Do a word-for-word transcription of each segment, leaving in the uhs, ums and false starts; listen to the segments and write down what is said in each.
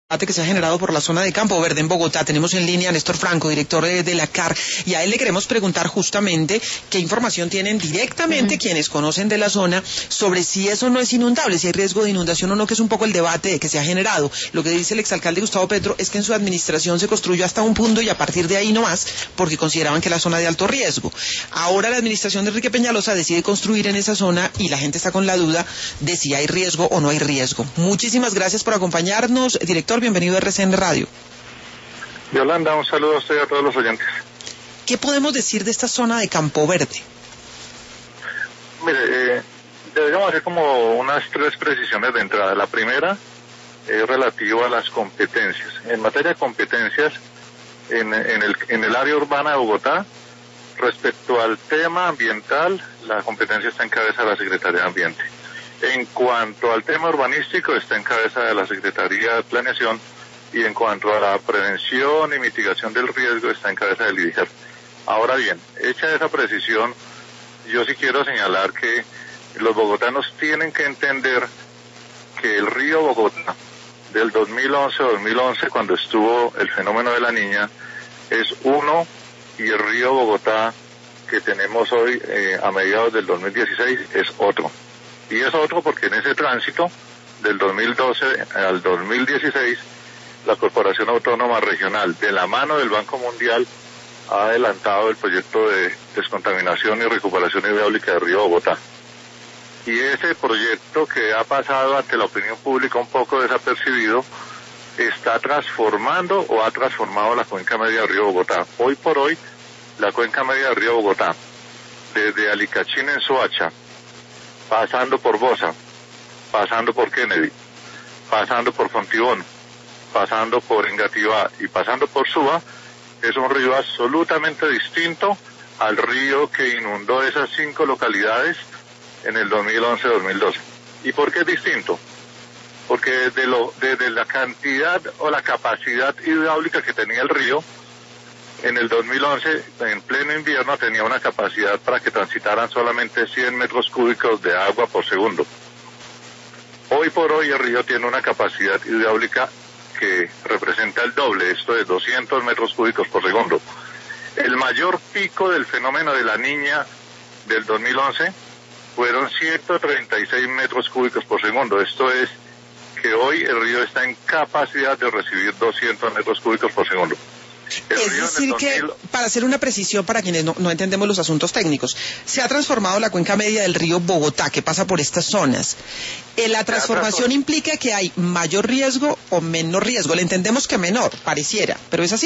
que se ha generado por la zona de Campo Verde en Bogotá. Tenemos en línea a Néstor Franco, director de, de la C A R, y a él le queremos preguntar justamente qué información tienen directamente uh-huh. quienes conocen de la zona sobre si eso no es inundable, si hay riesgo de inundación o no, que es un poco el debate que se ha generado. Lo que dice el exalcalde Gustavo Petro es que en su administración se construyó hasta un punto y a partir de ahí no más, porque consideraban que era zona de alto riesgo. Ahora la administración de Enrique Peñalosa decide construir en esa zona y la gente está con la duda de si hay riesgo o no hay riesgo. Muchísimas gracias por acompañarnos, director. Bienvenido a R C N Radio. Yolanda, un saludo a usted y a todos los oyentes. ¿Qué podemos decir de esta zona de Campo Verde? Mire, eh, deberíamos hacer como unas tres precisiones de entrada. La primera es relativa a las competencias. En materia de competencias, en, en, el, en el área urbana de Bogotá, respecto al tema ambiental, la competencia está en cabeza de la Secretaría de Ambiente. En cuanto al tema urbanístico, está en cabeza de la Secretaría de Planeación, y en cuanto a la prevención y mitigación del riesgo, está en cabeza del I D I G E R. Ahora bien, hecha esa precisión, yo sí quiero señalar que los bogotanos tienen que entender que el río Bogotá, del dos mil once a dos mil once, cuando estuvo el fenómeno de la Niña, es uno, y el río Bogotá que tenemos hoy eh, a mediados del dos mil dieciséis es otro. Y es otro porque en ese tránsito del dos mil doce al dos mil dieciséis, la Corporación Autónoma Regional, de la mano del Banco Mundial, ha adelantado el proyecto de descontaminación y recuperación hidráulica del río Bogotá. Y ese proyecto, que ha pasado ante la opinión pública un poco desapercibido, está transformando o ha transformado la cuenca media del río Bogotá. Hoy por hoy, la cuenca media del río Bogotá, desde Alicachín en Soacha, pasando por Bosa, pasando por Kennedy, pasando por Fontibón, pasando por Engativá y pasando por Suba, es un río absolutamente distinto al río que inundó esas cinco localidades en el dos mil once a dos mil doce. ¿Y por qué es distinto? Porque desde, lo, desde la cantidad o la capacidad hidráulica que tenía el río, en el dos mil once, en pleno invierno, tenía una capacidad para que transitaran solamente cien metros cúbicos de agua por segundo. Hoy por hoy el río tiene una capacidad hidráulica que representa el doble, esto es doscientos metros cúbicos por segundo. El mayor pico del fenómeno de la Niña del dos mil once fueron ciento treinta y seis metros cúbicos por segundo, esto es que hoy el río está en capacidad de recibir doscientos metros cúbicos por segundo. El es decir que, para hacer una precisión para quienes no, no entendemos los asuntos técnicos, se ha transformado la cuenca media del río Bogotá, que pasa por estas zonas. Eh, ¿La transformación implica que hay mayor riesgo o menor riesgo? Le entendemos que menor, pareciera, pero ¿es así?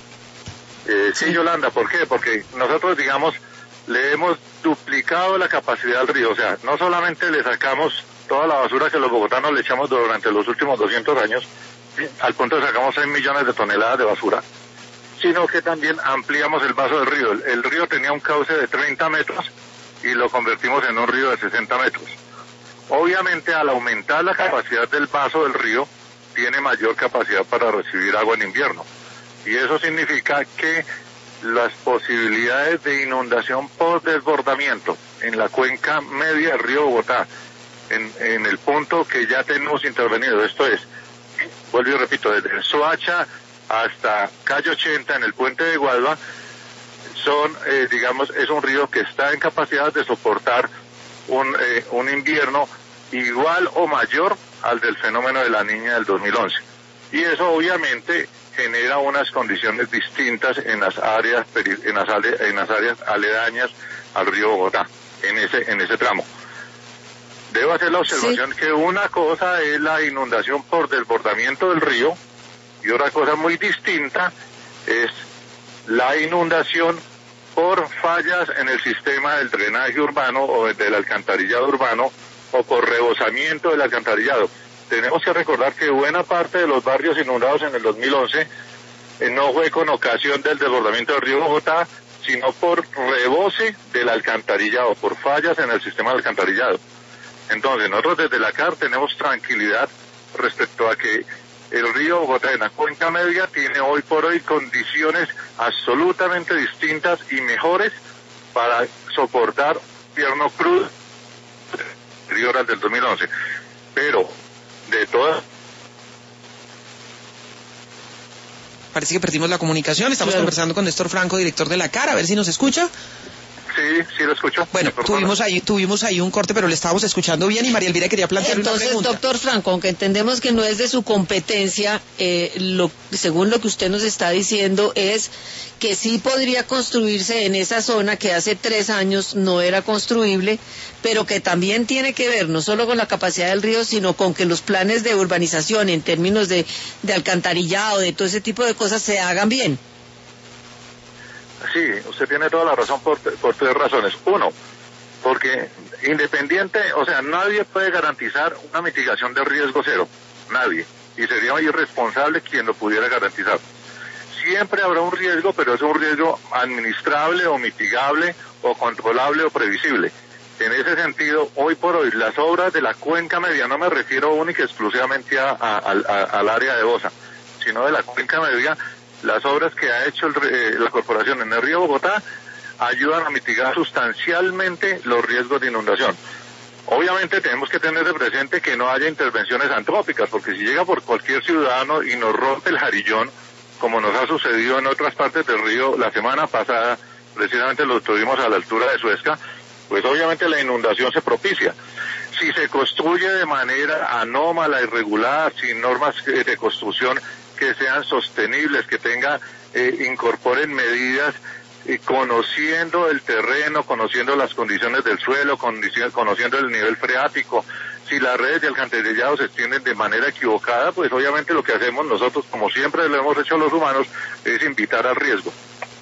Eh, sí, Yolanda, ¿por qué? Porque nosotros, digamos, le hemos duplicado la capacidad al río, o sea, no solamente le sacamos toda la basura que los bogotanos le echamos durante los últimos doscientos años, al punto de sacamos seis millones de toneladas de basura, sino que también ampliamos el vaso del río. El, el río tenía un cauce de treinta metros y lo convertimos en un río de sesenta metros. Obviamente, al aumentar la capacidad del vaso del río, tiene mayor capacidad para recibir agua en invierno. Y eso significa que las posibilidades de inundación por desbordamiento en la cuenca media del río Bogotá, en, en el punto que ya tenemos intervenido, esto es, vuelvo y repito, desde Soacha hasta calle ochenta en el puente de Guadua, son, eh, digamos, es un río que está en capacidad de soportar un, eh, un invierno igual o mayor al del fenómeno de la Niña del dos mil once. Y eso obviamente genera unas condiciones distintas en las áreas, en las, en las áreas aledañas al río Bogotá, en ese, en ese tramo. Debo hacer la observación sí. que una cosa es la inundación por desbordamiento del río, y otra cosa muy distinta es la inundación por fallas en el sistema del drenaje urbano o del alcantarillado urbano o por rebosamiento del alcantarillado. Tenemos que recordar que buena parte de los barrios inundados en el dos mil once eh, no fue con ocasión del desbordamiento del río Bogotá, sino por rebose del alcantarillado, por fallas en el sistema del alcantarillado. Entonces, nosotros desde la C A R tenemos tranquilidad respecto a que el río Bogotá en la cuenca media tiene hoy por hoy condiciones absolutamente distintas y mejores para soportar invierno crudo anterior al del dos mil once. Pero, de todas Parece que perdimos la comunicación. Estamos Claro. conversando con Néstor Franco, director de la C A R, a ver si nos escucha. Sí, sí lo escucho. Bueno, Sí, por tuvimos favor. ahí, tuvimos ahí un corte, pero le estábamos escuchando bien y María Elvira quería plantear una Entonces, pregunta. doctor Franco, aunque entendemos que no es de su competencia, eh, lo, según lo que usted nos está diciendo es que sí podría construirse en esa zona que hace tres años no era construible, pero que también tiene que ver no solo con la capacidad del río, sino con que los planes de urbanización en términos de, de alcantarillado, de todo ese tipo de cosas se hagan bien. Sí, usted tiene toda la razón por, por tres razones. Uno, porque independiente, o sea, nadie puede garantizar una mitigación de riesgo cero, nadie, y sería irresponsable quien lo pudiera garantizar. Siempre habrá un riesgo, pero es un riesgo administrable o mitigable o controlable o previsible. En ese sentido, hoy por hoy, las obras de la cuenca media, no me refiero única y exclusivamente a, a, a, al área de Bosa, sino de la cuenca media, las obras que ha hecho el, eh, la corporación en el río Bogotá ayudan a mitigar sustancialmente los riesgos de inundación. Obviamente tenemos que tener de presente que no haya intervenciones antrópicas, porque si llega por cualquier ciudadano y nos rompe el jarillón, como nos ha sucedido en otras partes del río la semana pasada, precisamente lo tuvimos a la altura de Suezca, pues obviamente la inundación se propicia. Si se construye de manera anómala, irregular, sin normas de construcción que sean sostenibles, que tenga, eh, incorporen medidas eh, conociendo el terreno, conociendo las condiciones del suelo, conociendo el nivel freático. Si las redes de alcantarillado se extienden de manera equivocada, pues obviamente lo que hacemos nosotros, como siempre lo hemos hecho los humanos, es invitar al riesgo.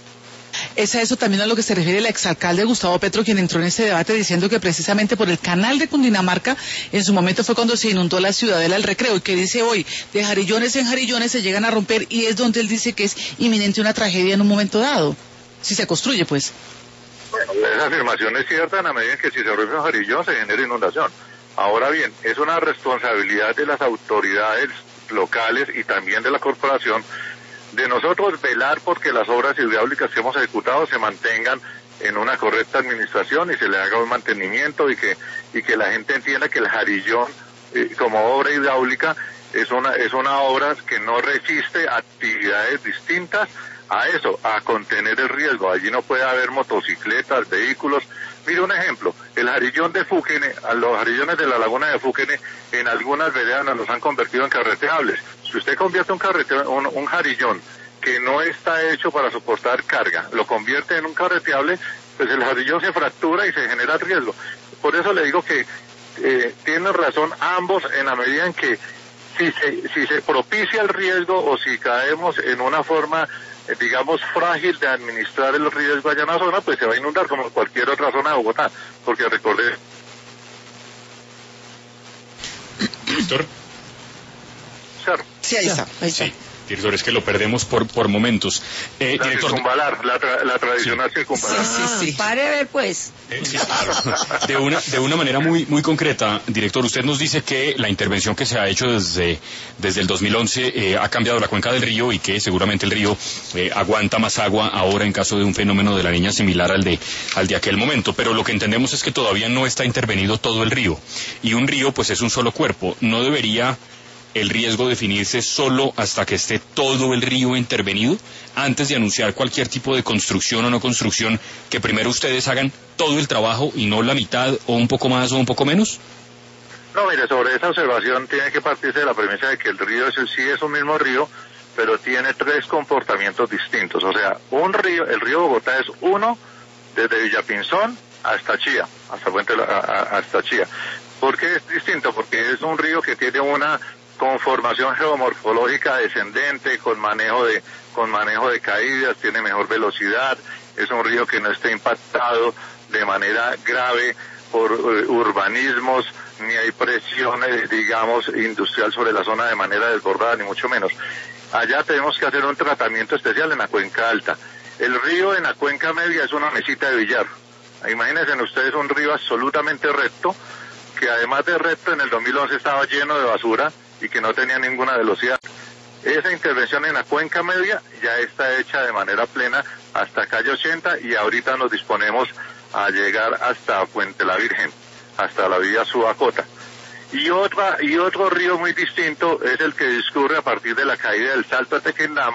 Es a eso también a lo que se refiere el exalcalde Gustavo Petro, quien entró en este debate diciendo que precisamente por el canal de Cundinamarca, en su momento fue cuando se inundó la Ciudadela del Recreo, y que dice hoy, de jarillones en jarillones se llegan a romper, y es donde él dice que es inminente una tragedia en un momento dado, si se construye, pues. Bueno, esa afirmación es cierta en la medida en que si se rompe un jarillón se genera inundación. Ahora bien, es una responsabilidad de las autoridades locales y también de la corporación de nosotros velar porque las obras hidráulicas que hemos ejecutado se mantengan en una correcta administración y se le haga un mantenimiento y que y que la gente entienda que el jarillón eh, como obra hidráulica es una es una obra que no resiste actividades distintas a eso, a contener el riesgo. Allí no puede haber motocicletas, vehículos. Mire un ejemplo, el jarillón de Fúquene, los jarillones de la laguna de Fúquene, en algunas veredas los han convertido en carreteables. Si usted convierte un, carrete, un, un jarillón que no está hecho para soportar carga, lo convierte en un carreteable, pues el jarillón se fractura y se genera riesgo. Por eso le digo que eh, tienen razón ambos en la medida en que si se, si se propicia el riesgo o si caemos en una forma digamos, frágil de administrar el riesgo allá en la zona, pues se va a inundar como cualquier otra zona de Bogotá, porque recordé... Director. Sí, ahí está. Ahí está. Sí, director, es que lo perdemos por, por momentos. Eh, la director, circunvalar, la, tra la tradicional sí. circunvalar. Sí, sí, sí. Pare a ver, pues. Eh, sí, claro. De una, de una manera muy, muy concreta, director, usted nos dice que la intervención que se ha hecho desde, desde el dos mil once eh, ha cambiado la cuenca del río y que seguramente el río eh, aguanta más agua ahora en caso de un fenómeno de la Niña similar al de, al de aquel momento. Pero lo que entendemos es que todavía no está intervenido todo el río. Y un río, pues, es un solo cuerpo. ¿No debería el riesgo definirse solo hasta que esté todo el río intervenido, antes de anunciar cualquier tipo de construcción o no construcción, que primero ustedes hagan todo el trabajo y no la mitad o un poco más o un poco menos? No, mire, sobre esa observación tiene que partirse de la premisa de que el río es, sí es un mismo río, pero tiene tres comportamientos distintos. O sea, un río, el río Bogotá es uno desde Villapinzón hasta Chía, hasta Puente, a, a, hasta Chía. ¿Por qué es distinto? Porque es un río que tiene una conformación geomorfológica descendente, con manejo de con manejo de caídas, tiene mejor velocidad, es un río que no está impactado de manera grave por uh, urbanismos, ni hay presiones, digamos, industrial sobre la zona de manera desbordada, ni mucho menos. Allá tenemos que hacer un tratamiento especial en la cuenca alta. El río en la cuenca media es una mesita de billar. Imagínense ustedes un río absolutamente recto, que además de recto en el dos mil once estaba lleno de basura y que no tenía ninguna velocidad. Esa intervención en la cuenca media ya está hecha de manera plena hasta calle ochenta y ahorita nos disponemos a llegar hasta Puente la Virgen, hasta la vía Subacota. Y otra y otro río muy distinto es el que discurre a partir de la caída del Salto a Tequendama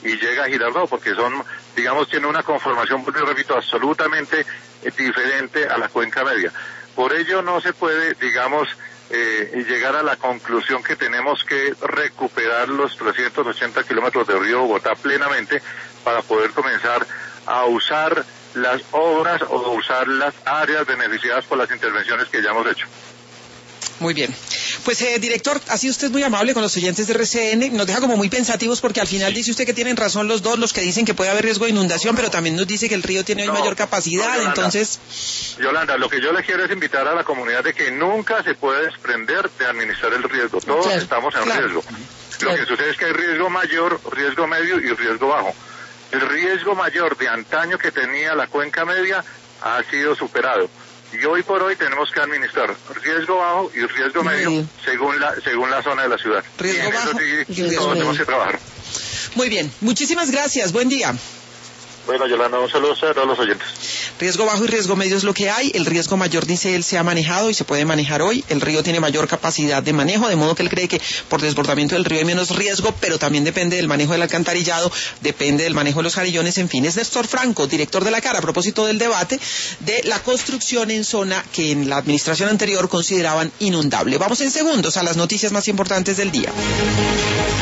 y llega a Girardot, porque son, digamos, tiene una conformación, repito, absolutamente eh, diferente a la cuenca media. Por ello no se puede, digamos, eh, llegar a la conclusión que tenemos que recuperar los trescientos ochenta kilómetros de río Bogotá plenamente para poder comenzar a usar las obras o usar las áreas beneficiadas por las intervenciones que ya hemos hecho. Muy bien. Pues, eh, director, ha sido usted muy amable con los oyentes de R C N, nos deja como muy pensativos porque al final dice usted que tienen razón los dos, los que dicen que puede haber riesgo de inundación, pero también nos dice que el río tiene hoy No, mayor capacidad, no, Yolanda, entonces... Yolanda, lo que yo le quiero es invitar a la comunidad de que nunca se puede desprender de administrar el riesgo, todos Claro, estamos en claro. riesgo. Claro. Lo que sucede es que hay riesgo mayor, riesgo medio y riesgo bajo. El riesgo mayor de antaño que tenía la cuenca media ha sido superado. Y hoy por hoy tenemos que administrar riesgo bajo y riesgo medio, Medio. según la según la zona de la ciudad. Riesgo y en bajo, eso sí, riesgo todos medio. tenemos que trabajar. Muy bien, muchísimas gracias, buen día. Bueno, Yolanda, un saludo a todos los oyentes. Riesgo bajo y riesgo medio es lo que hay. El riesgo mayor, dice él, se ha manejado y se puede manejar hoy. El río tiene mayor capacidad de manejo, de modo que él cree que por desbordamiento del río hay menos riesgo, pero también depende del manejo del alcantarillado, depende del manejo de los jarillones, en fin. Es Néstor Franco, director de la C A R, a propósito del debate de la construcción en zona que en la administración anterior consideraban inundable. Vamos en segundos a las noticias más importantes del día.